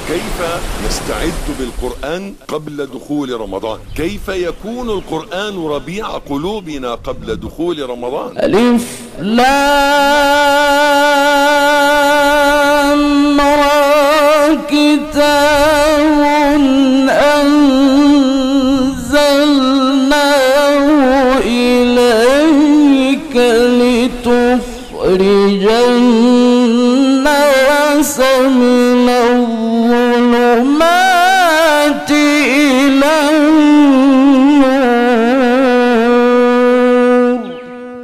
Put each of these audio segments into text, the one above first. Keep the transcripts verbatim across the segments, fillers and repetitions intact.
كيف نستعد بالقرآن قبل دخول رمضان؟ كيف يكون القرآن ربيع قلوبنا قبل دخول رمضان؟ ألف لام را كتاب أنزلناه إليك لتخرج الناس من الظلمات إلى النور.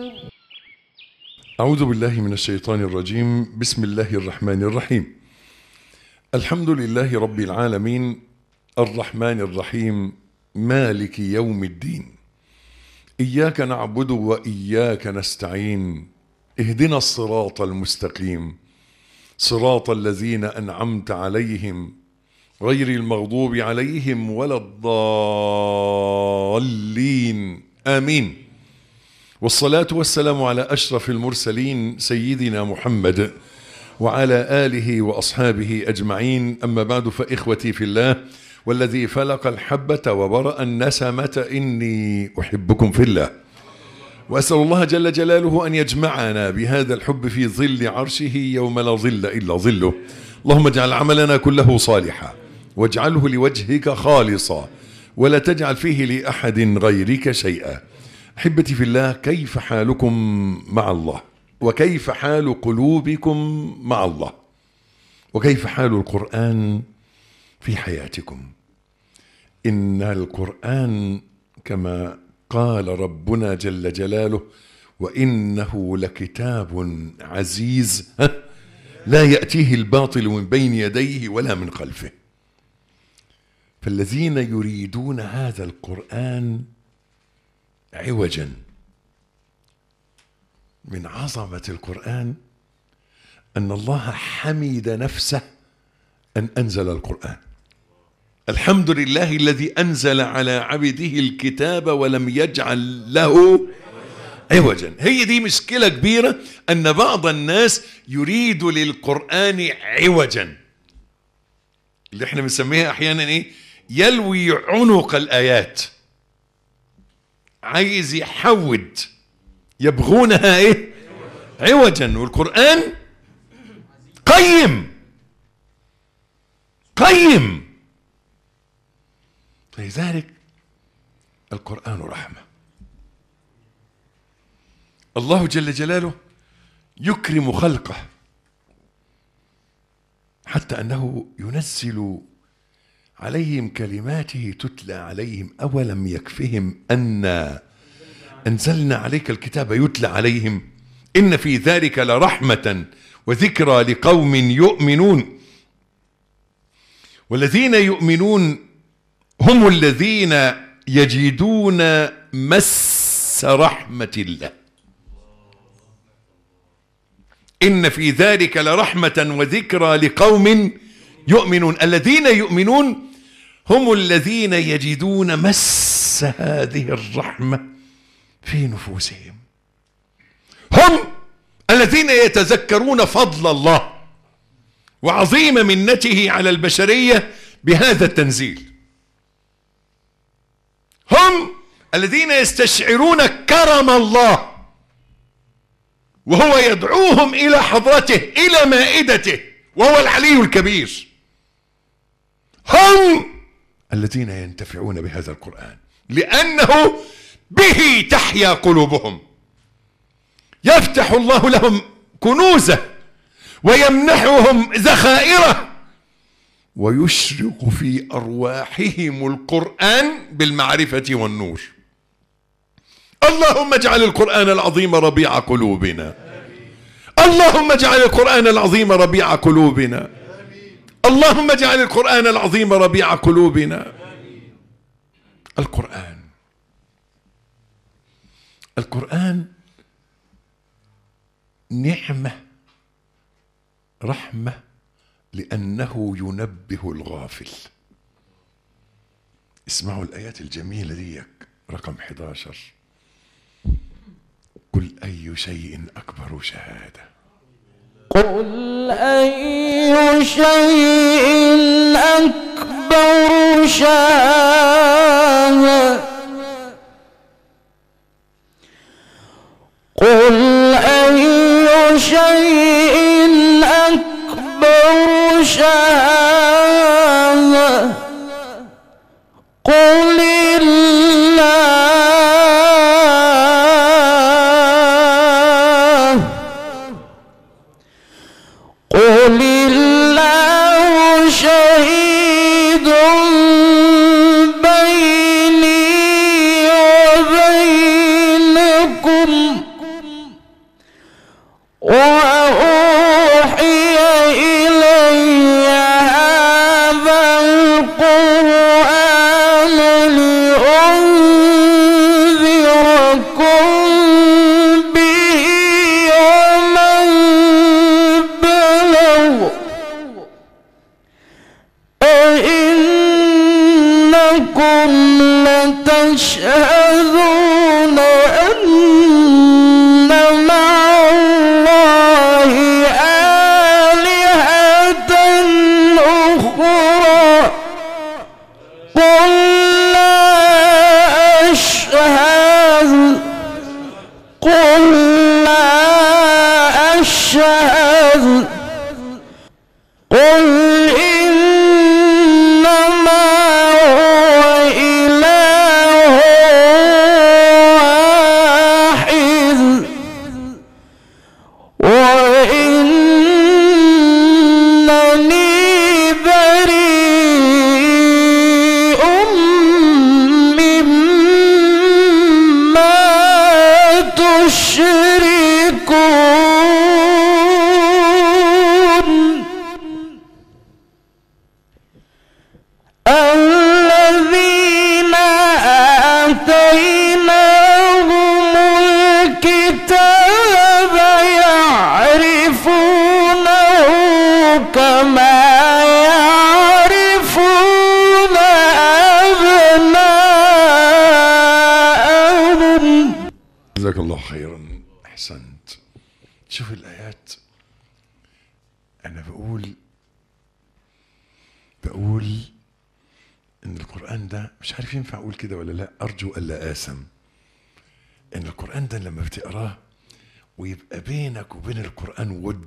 أعوذ بالله من الشيطان الرجيم. بسم الله الرحمن الرحيم. الحمد لله رب العالمين الرحمن الرحيم مالك يوم الدين. إياك نعبد وإياك نستعين. اهدنا الصراط المستقيم صراط الذين أنعمت عليهم غير المغضوب عليهم ولا الضالين آمين. والصلاة والسلام على أشرف المرسلين سيدنا محمد وعلى آله وأصحابه أجمعين. أما بعد، فإخوتي في الله والذي فلق الحبة وبرأ النسمة إني أحبكم في الله، وأسأل الله جل جلاله أن يجمعنا بهذا الحب في ظل عرشه يوم لا ظل إلا ظله. اللهم اجعل عملنا كله صالحا واجعله لوجهك خالصا ولا تجعل فيه لأحد غيرك شيئا. أحبتي في الله، كيف حالكم مع الله؟ وكيف حال قلوبكم مع الله؟ وكيف حال القرآن في حياتكم؟ إن القرآن كما قال ربنا جل جلاله: وإنه لكتاب عزيز لا يأتيه الباطل من بين يديه ولا من خلفه. فالذين يريدون هذا القرآن عوجا من عظمة القرآن أن الله حمد نفسه أن أنزل القرآن. الحمد لله الذي أنزل على عبده الكتاب ولم يجعل له عوجا. هي دي مشكلة كبيرة، أن بعض الناس يريد للقرآن عوجا، اللي احنا بنسميها أحيانا إيه؟ يلوي عنق الآيات، عايز يحود، يبغونها إيه؟ عوجا. والقرآن قيم قيم لذلك القرآن رحمة. الله جل جلاله يكرم خلقه حتى أنه ينزل عليهم كلماته تتلى عليهم. أولم يكفهم أنا أنزلنا عليك الكتاب يتلى عليهم إن في ذلك لرحمة وذكرى لقوم يؤمنون. والذين يؤمنون هم الذين يجدون مس رحمة الله. إن في ذلك لرحمة وذكرى لقوم يؤمنون. الذين يؤمنون هم الذين يجدون مس هذه الرحمة في نفوسهم. هم الذين يتذكرون فضل الله وعظيم منته على البشرية بهذا التنزيل. هم الذين يستشعرون كرم الله وهو يدعوهم إلى حضرته إلى مائدته وهو العلي الكبير. هم الذين ينتفعون بهذا القرآن لأنه به تحيا قلوبهم. يفتح الله لهم كنوزه ويمنحهم ذخائره ويشرق في أرواحهم القرآن بالمعرفة والنور. اللهم اجعل القرآن العظيم ربيع قلوبنا. اللهم اجعل القرآن العظيم ربيع قلوبنا. اللهم اجعل القرآن العظيم ربيع قلوبنا. القرآن القرآن نعمة رحمة لأنه ينبه الغافل. اسمعوا الآيات الجميلة دي رقم إحدى عشر. قل أي شيء أكبر شهادة قل أي شيء أكبر شهادة قل أي شيء أكبر شهادة قل الله قل الله شهيد بيني وبينكم وأوحي إلي هذا القرآن لأنذركم به ومن بلغ أئنكم لتشهدون أن مع الله آلهة أخرى قل لا أشهد قل لا أشهد قل إنما هو إله واحد وإنني بريء مما تشركون الذين آتيناهم الكتاب يعرفونه كما يعرفون أبناءهم. جزاك الله خيرا، أحسنت. شوف الآيات، أنا بقول بقول إن القرآن ده مش عارف ينفع أقول كده ولا لا، أرجو ألا آثم. إن القرآن ده لما بتقراه ويبقى بينك وبين القرآن ود،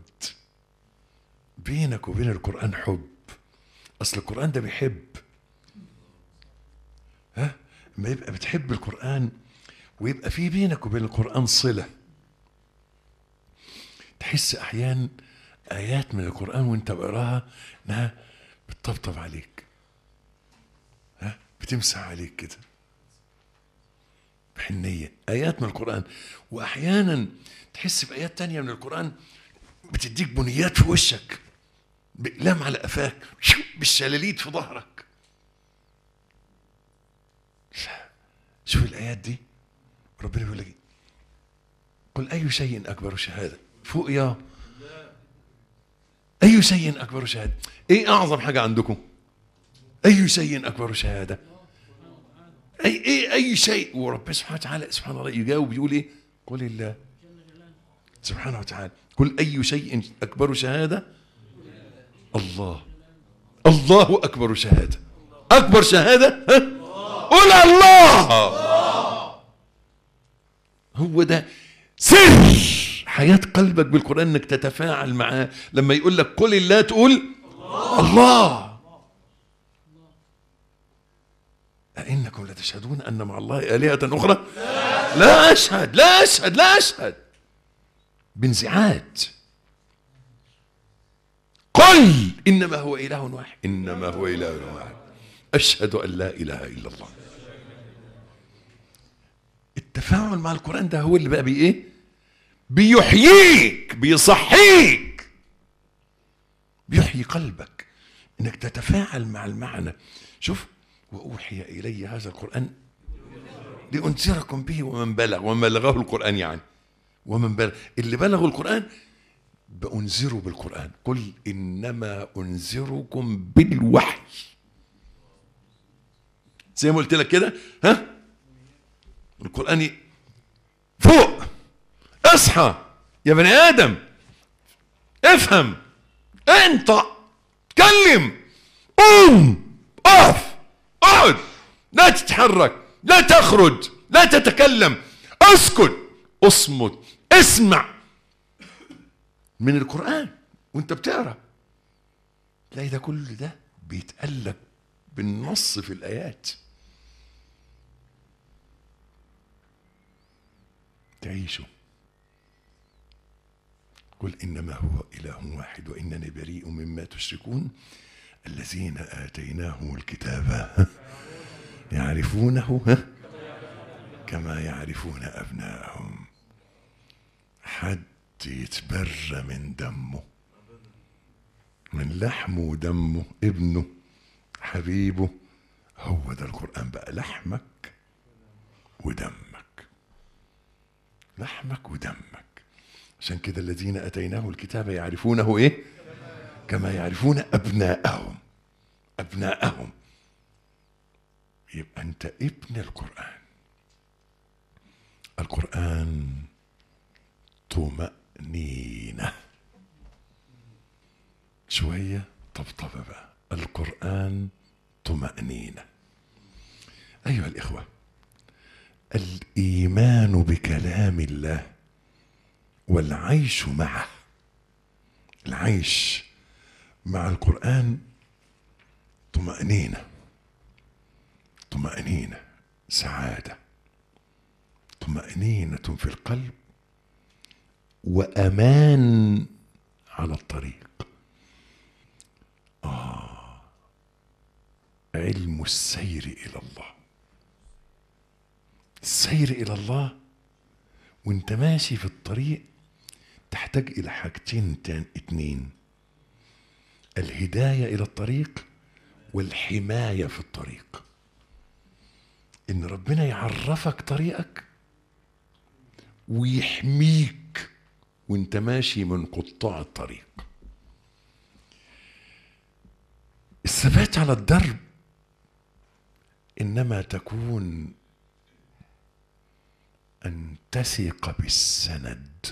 بينك وبين القرآن حب. أصل القرآن ده بيحب، ها؟ ما يبقى بتحب القرآن ويبقى في بينك وبين القرآن صلة. تحس أحيان آيات من القرآن وانت بقراها انها بتطبطب عليك، ها؟ بتمسح عليك كده بحنية. آيات من القرآن. وأحيانا تحس بآيات تانية من القرآن بتديك بنيات في وشك، بإقلام على قفاك، بالشلاليت في ظهرك. شوف الآيات دي، ربنا بيقول لك قل أي شيء أكبر شهادة. فوق يا أي شيء أكبر شهادة. إيه أعظم حاجة عندكم؟ أي شيء أكبر شهادة. أي إيه أي شيء. ورب سبحانه وتعالى سبحان الله يجاوب يقول إيه؟ قل الله سبحانه وتعالى قل أي شيء أكبر شهادة. الله الله أكبر شهادة. أكبر شهادة ها؟ قل الله. هو ده سر حياة قلبك بالقرآن، انك تتفاعل معاه. لما يقول لك قل الله تقول الله, الله. أئنكم لتشهدون أن مع الله آلهة أخرى. لا, لا أشهد لا أشهد لا أشهد بانزعاج. قل إنما هو إله واحد إنما هو إله واحد أشهد أن لا إله إلا الله. التفاعل مع القرآن ده هو اللي بقى بي إيه؟ بيحييك، بيصحيك، بيحيي قلبك انك تتفاعل مع المعنى. شوف وأوحي إلي هذا القرآن لأنذركم به ومن بلغ. ومن بلغه القرآن يعني ومن بلغ اللي بلغوا القرآن بأنذروا بالقرآن. قل إنما أنذركم بالوحي. زي ما قلت لك كده، ها؟ القرآن فوق، اصحى يا بني آدم، افهم، انطق، اتكلم، قوم، اقف، اقعد، لا تتحرك، لا تخرج، لا تتكلم، اسكت، اصمت، اسمع من القرآن وانت بتقرأ. تلاقي ده كل ده بيتقلك بالنص في الآيات. تعيشوا. قل إنما هو إله واحد وإنني بريء مما تشركون الذين آتيناهم الكتاب يعرفونه كما يعرفون أبناءهم. حد يتبرى من دمه، من لحمه ودمه، ابنه حبيبه. هو ده القرآن بقى، لحمك ودمك، لحمك ودمك. عشان كده الذين أتيناه الكتاب يعرفونه إيه؟ كما يعرفون أبناءهم. أبناءهم. يبقى أنت ابن القرآن. القرآن طمأنينة. شوية طبطبة بقى. القرآن طمأنينة. أيها الإخوة، الإيمان بكلام الله والعيش معه، العيش مع القرآن طمأنينة، طمأنينة، سعادة، طمأنينة في القلب وأمان على الطريق. آه علم السير إلى الله. السير إلى الله وانت ماشي في الطريق تحتاج إلى حاجتين اتنين: الهداية إلى الطريق والحماية في الطريق. إن ربنا يعرفك طريقك ويحميك وانت ماشي من قطاع الطريق. الثبات على الدرب إنما تكون أن تثق بالسند.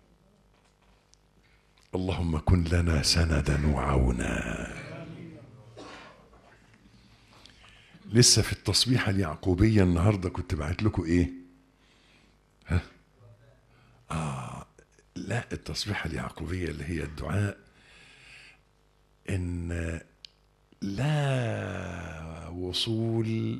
اللهم كن لنا سندا وعونا. لسه في التصبيحة اليعقوبية النهاردة كنت بعت لكم ايه؟ ها؟ آه لا، التصبيحة اليعقوبية اللي هي الدعاء إن لا وصول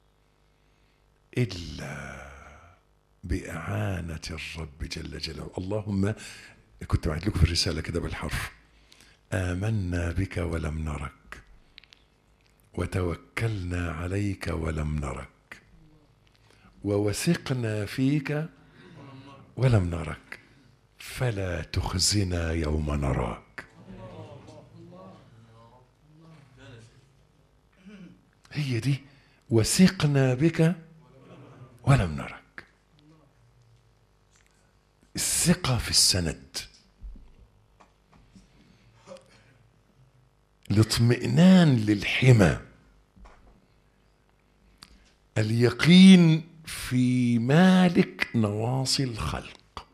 إلا بإعانة الرب جل جلاله. اللهم، كنت بعت لكم في الرسالة كده بالحرف: آمنا بك ولم نرك، وتوكلنا عليك ولم نرك، ووثقنا فيك ولم نرك، فلا تخزنا يوم نراك. هي دي، وثقنا بك ولم نرك. الثقة في السند، الاطمئنان للحمى، اليقين في مالك نواصي الخلق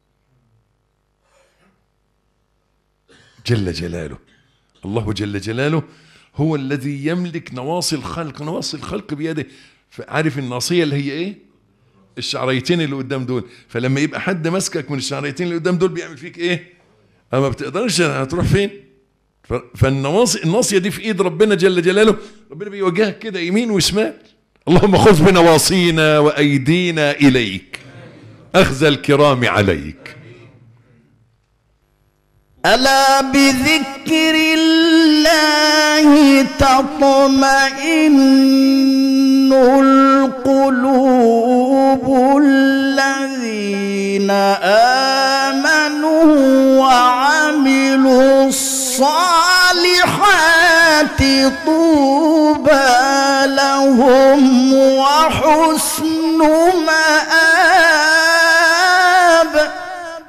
جل جلاله. الله جل جلاله هو الذي يملك نواصي الخلق. نواصي الخلق بيده. عارف الناصية اللي هي ايه؟ الشعريتين اللي قدام دول. فلما يبقى حد مسكك من الشعريتين اللي قدام دول بيعمل فيك ايه؟ اما بتقدرش هتروح فين؟ فالنواصي، الناصية دي في ايد ربنا جل جلاله. ربنا بيوجهك كده يمين وشمال. اللهم خذ بنواصينا وايدينا اليك اخذ الكرام عليك. ألا بذكر الله تطمئن القلوب. الذين آمنوا وعملوا الصالحات طوبى لهم وحسن مآب.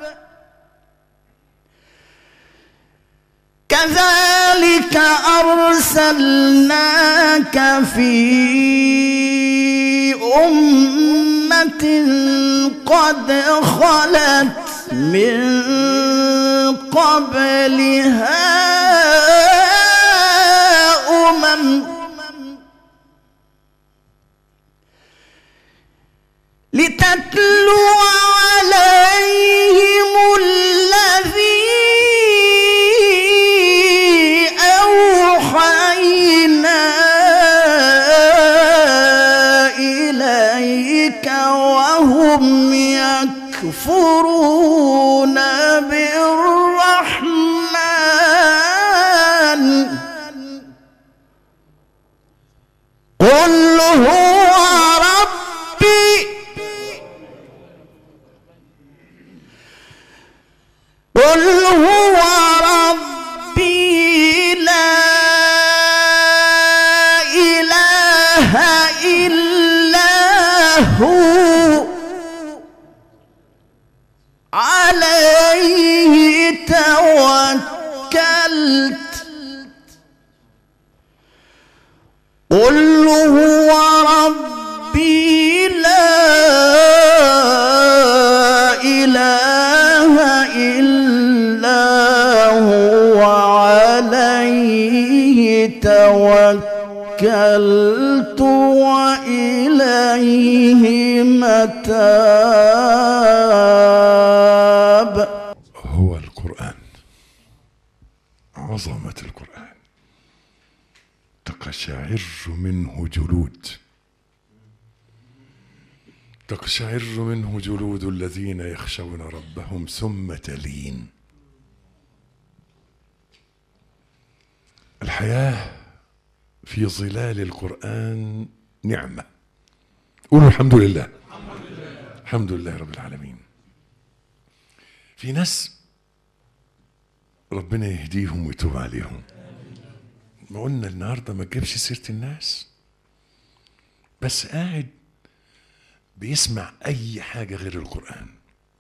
كذلك أرسلناك في أمة قد خلت من قبلها أمم لتتلو عليهم الذي أوحينا إليك وهم يكفرون بالرحمن قل هو ربي قل هو ربي لا إله إلا هو عليه توكلت قل هو ربي لا إله إلا هو عليه توكلت وإليه متاب. هو القرآن، عظمة القرآن تقشعر منه جلود تقشعر منه جلود الذين يخشون ربهم ثم تلين. الحياة في ظلال القرآن نعمة. قولوا الحمد لله. الحمد لله رب العالمين. في ناس ربنا يهديهم ويتوب عليهم. ما قلنا النهارده ما تجيبش سيرة الناس، بس قاعد بيسمع أي حاجة غير القرآن،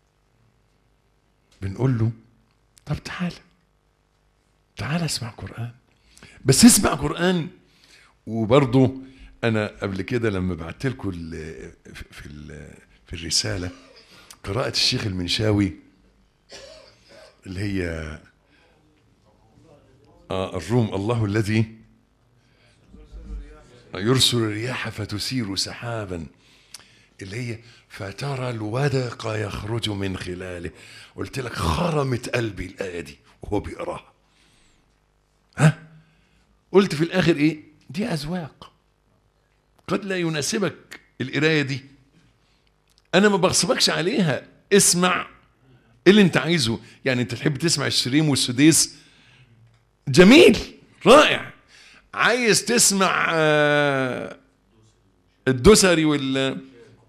بنقول له طب تعالى تعالى اسمع قرآن، بس اسمع قرآن. وبرضه أنا قبل كده لما بعت لكم في في الرسالة قراءة الشيخ المنشاوي اللي هي آه الروم، الله الذي يرسل الرياح فتثير سحابا، اللي هي فترى الودق يخرج من خلاله. قلت لك خرمت قلبي الآية دي وهو بيقراها. ها قلت في الآخر إيه؟ دي أذواق، قد لا يناسبك القراية دي، أنا ما بغصبكش عليها، اسمع اللي أنت عايزه. يعني أنت تحب تسمع الشريم والسديس، جميل رائع. عايز تسمع الدسري وال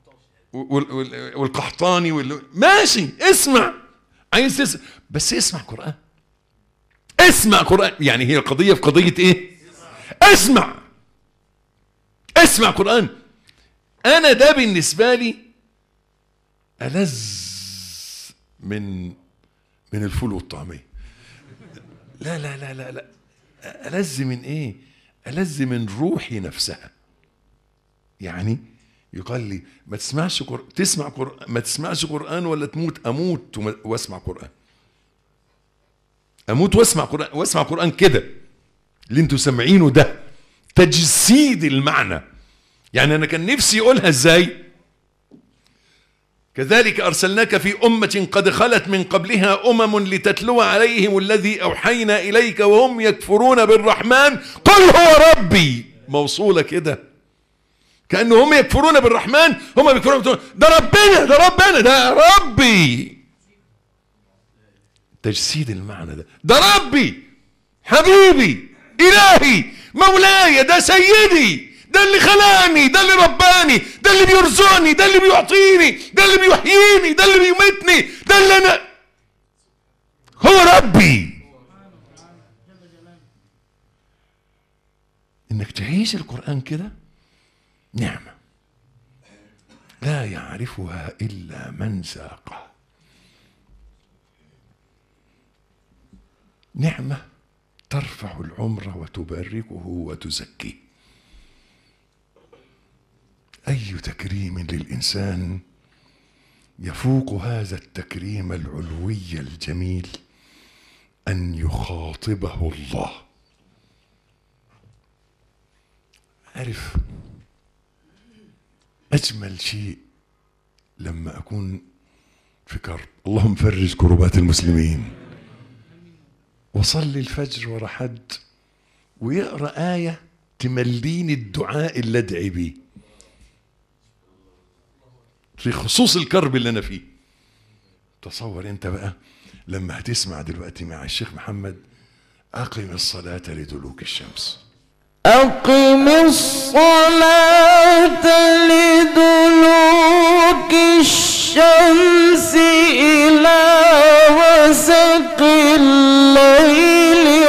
والقحطاني وال... ماشي اسمع. عايز تسمع بس اسمع قرآن، اسمع قرآن. يعني هي القضية في قضية ايه؟ اسمع اسمع قرآن. انا ده بالنسبة لي ألذ من من الفول والطعمية. لا لا لا لا لا ألذ من ايه؟ ألذ من روحي نفسها. يعني يقال لي ما تسمعش قر... تسمع قرآن، ما تسمعش قرآن ولا تموت. اموت واسمع قرآن، اموت واسمع قرآن، واسمع قرآن كده اللي انتوا سامعينه ده تجسيد المعنى. يعني انا كان نفسي يقولها ازاي؟ كذلك ارسلناك في امة قد خلت من قبلها امم لتتلو عليهم الذي اوحينا اليك وهم يكفرون بالرحمن قل هو ربي. موصولة كده كأنه هم يكفرون بالرحمن، هم بيكفرون ده ربنا ده ربنا ده ربي. تجسيد المعنى ده، ده ربي حبيبي إلهي مولاي، ده سيدي، ده اللي خلاني، ده اللي رباني، ده اللي بيرزقني، ده اللي بيعطيني، ده اللي بيحييني، ده اللي بيميتني، ده اللي أنا هو ربي. إنك تعيش القرآن كده نعمة لا يعرفها إلا من ذاقها. نعمة ترفع العمر وتباركه وتزكيه. أي تكريم للإنسان يفوق هذا التكريم العلوي الجميل أن يخاطبه الله. عارف أجمل شيء لما أكون في كرب، اللهم فرج كربات المسلمين، وصلي الفجر ورا حد ويقرأ آية تمليني الدعاء اللي أدعي بيه في خصوص الكرب اللي أنا فيه. تصور أنت بقى لما هتسمع دلوقتي مع الشيخ محمد أقم الصلاة لدلوك الشمس. أقم الصلاة لدلوك الشمس إلى غسق الليل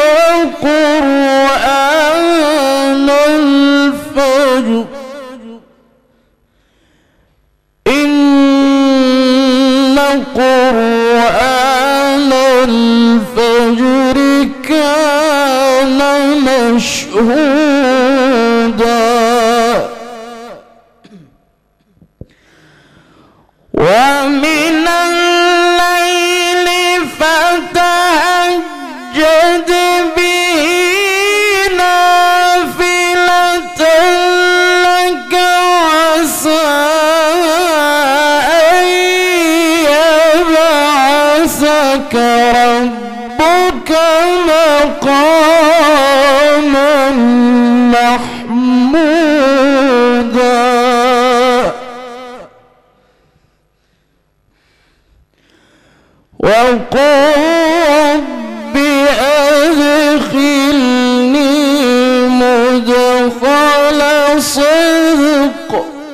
وقرآن الفجر إن قرآن الفجر كان مشهودا ومن الليل فتهجد به نافلة لك عسى أن يبعثك ربك مقاما محمودا. وقل رب أدخلني مدخل صدق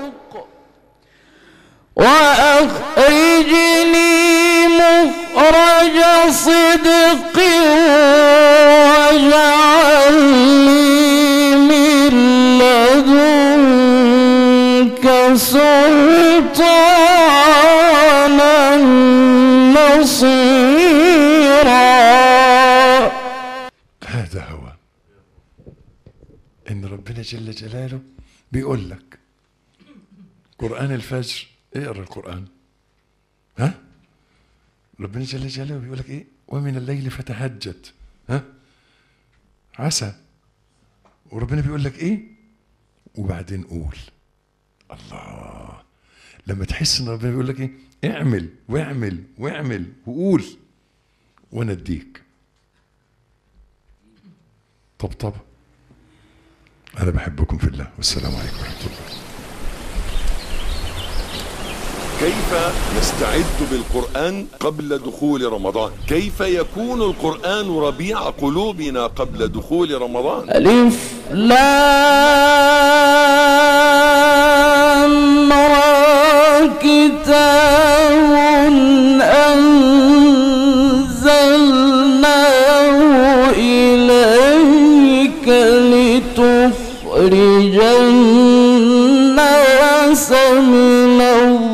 وأخرجني مخرج صدق واجعل لي من لدنك سلطانا نصيرا. هذا هو إن ربنا جل جلاله بيقول لك قرآن الفجر اقرأ القرآن. ها ربنا جل جلاله بيقول لك ايه؟ ومن الليل فتهجد ها عسى. وربنا بيقول لك ايه؟ وبعدين قول. الله، لما تحس ان ربنا بيقول لك ايه؟ اعمل واعمل واعمل وقول وانا اديك. طبطب. انا بحبكم في الله والسلام عليكم ورحمة الله. كيف نستعد بالقرآن قبل دخول رمضان؟ كيف يكون القرآن ربيع قلوبنا قبل دخول رمضان؟ ألف لام را كتاب أنزلناه إليك لتخرج الناس من